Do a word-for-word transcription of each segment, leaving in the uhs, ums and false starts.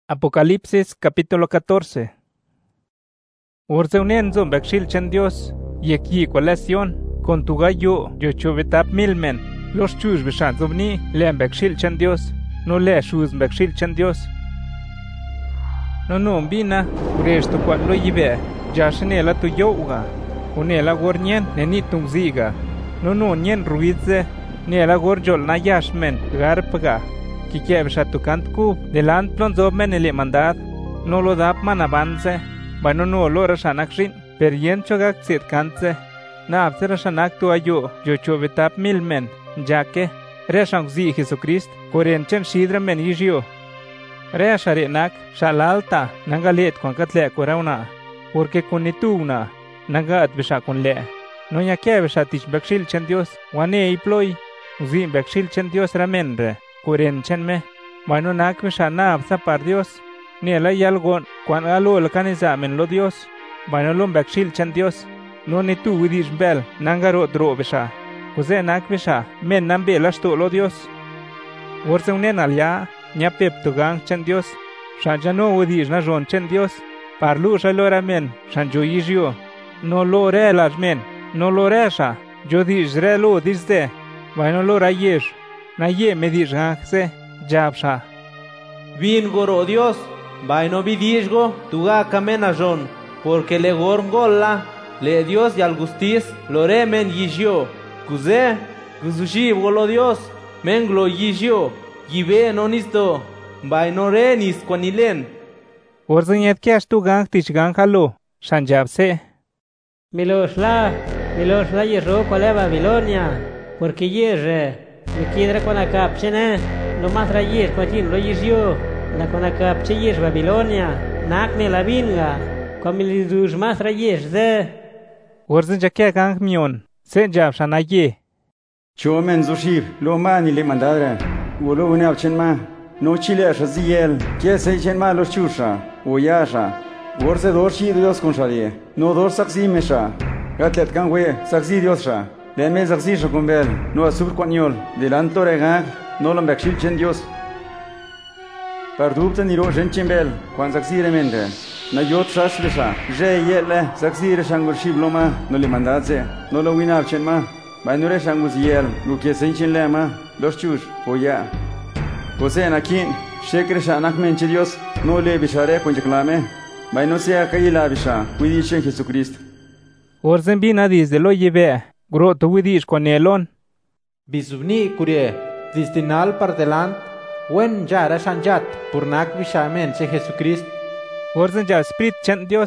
Apocalipsis capítulo catorce. Urzeunen zombekshil chen Dios, yekyi kwalasion, con tu gallo, yo chubetap milmen, los chus beshan zobni, lean bekshil chen Dios, no le shuz bekshil chen Dios. No no bina, uresto kwat lo yibe, jashnela tu yoga, unela gornien nenitung ziga, no no nien ruidze, nela gorjol na yashmen, garpaga. Kikieb shatukant kub, delant plon zobmen ele mandad, no lo dap man avance, bueno no lo rashanakrin, per yen chogak sit kantze, na abse rashanak tu ayo, yo chobetap milmen, ya que, reshang zi Jesucrist, koren chen shidra men yijio. Resharenak, shalalta, nangalet con katle korauna, porque con ituna, nangat besha con le, no ya que beshatich bekshil chen Dios, wane iploi, uzi bekshil chen Dios ramenre. Kuren chenme, bueno nak mishanab zapar Dios, ni el ayalgon, cuan alo el canizamen lo Dios, bueno lo bekshil chen Dios, no ni tu widish bel, nangaro dro besha, kuze nak besha, men nambe lashto lo Dios. Urse unen alia, nya pep tugang chen Dios, shanjano widish na jon chen Dios, parlu shalora men, shanjo yijio, no lo re las men, no lo resha, yo dish re lo disde, bueno lo rayesh. Na ye me dirigase, jabsha. Vin goro Dios, vaino vidisgo, tuga kamenajon, porque le gorgola, le Dios y al gustis, lo remen yijio, kuze, kuzushi golo Dios, menglo yijio, yibe nonisto, vaino renis kwanilen. Orzenyet kiash tu gang tich gang halo, shanjabse. Miloshla, Miloshla yero kole Babilonia, porque yere. Mi kidra con la capchene, lo más rayes, cuatín, lo yisio, la con la capcheyes Babilonia, nakne la vinga, con mi lidus más rayes de. Urzen jakia gang mion, se jab shanaye. Chomen zushib, lo mani le mandadra, ulo une alchenma, no chile shaziel, que se chenma los chusha, uyasha, urse dorshi Dios con shalie, no dor saksi mesha, gatlet gangwe, saksi Diosha. Le me zaxisho con bel, no asur quaniol, delanto regag, no lo bekshil chen Dios. Pardubta ni ro chen chembel, quan zaxire mende. Na yot shash lesha, je yele, zaxire shangul shibloma, no le mandatze, no lo winar chenma. Bainure shangus yel, lu que se chen lema, los chush, oya. Jose nakin, shekre shanak menche Dios, no le bishare con jeclame. Baino sea kayila bisha, cuidi chen Jesucristo. Orzen bina desde lo lleve. Groto widish con elon. Bisubni kurie, distinal partelant, wen jara shanjat, purnak vishamen che Jesucrist. Orzen ja spirit chen Dios.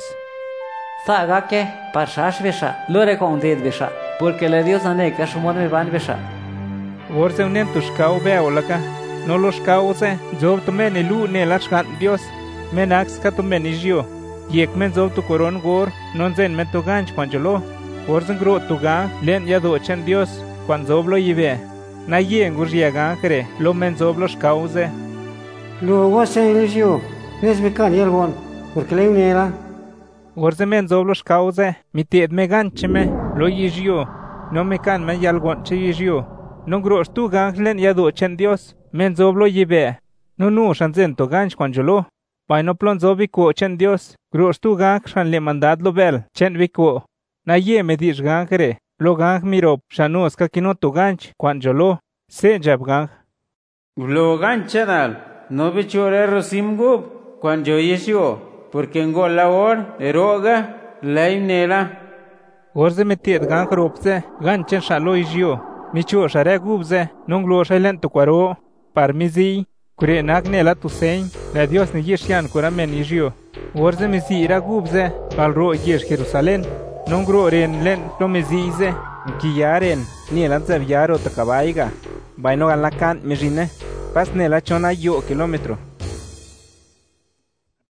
Saga que parshash vesha, lo recondid vesha, porque le Dios ane que shumon me van vesha. Orzen unen tushkau beolaka, no los cause, job to men elu ne lashkan Dios, men ax ka to men ijio, yek men job to koron gor, non zen men to ganch panjolo. Orzen gro tuga len yado chen Dios cuando zoblo yibe na ye ngurya gangre lo men zoblo cause Lo wase eligio, es me can yelgon, porque le unera. Orzen men zoblo cause mited me gancheme lo yijio no me can me yalgon che yijio no gro tu gang len yado chen Dios men zoblo yibe no no shanzen to ganch cuando paino plon zobiko chen Dios gro tu gang shan le mandad lo bel chen viko. Na ye me dish gangre, lo gang mirop, shanos ka kinoto ganch, kwanjolo, se jab gang. Lo ganchadal, no bichorero simgub, kwanjo yesio, porque ngo labor, eroga, laimnela. Orze metiet gang ropse, ganchen shalo ijio, micho share gubze, nonglo shailen to kwaro, parmizi, kure nagnela tu sein, la Dios ni yeshian kuramen ijio. Orze mizi ira gubze, palro yesh Jerusalén. Nongro ren len lo mezize, kiyaren, ni el anzaviaro takabaiga, baino galakan mejine, pas nela chona yo kilómetro.